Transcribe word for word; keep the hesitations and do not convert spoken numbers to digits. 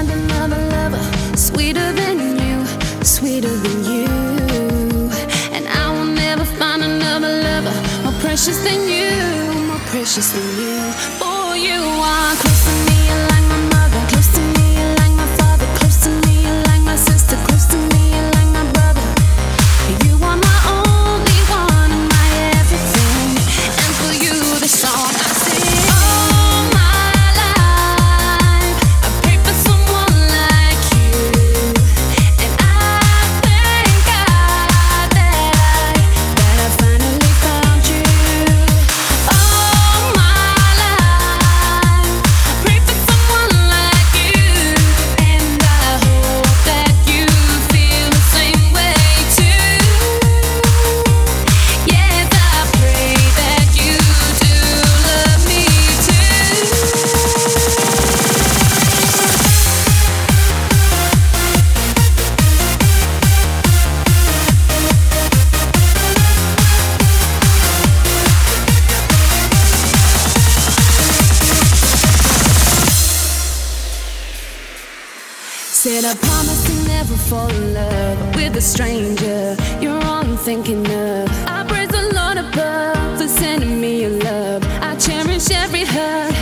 find another lover sweeter than you, sweeter than you. And I will never find another lover more precious than you, more precious than you. Oh, you are close to me, you're like my mother. Close to me, you're like my father. Close to me, you're like my sister. Close to me, you're like my brother. You are my only one and my everything. And for you, this song I sing. All my life, I prayed for someone like you. And I thank God that I, that I finally found you. All my life, I prayed for someone like you. And I hope that you feel the same way too. Yes, I pray that you do love me too. Said I promise to never fall in love with a stranger. You're all I'm thinking of. I praise the Lord above for sending me your love. I cherish every hug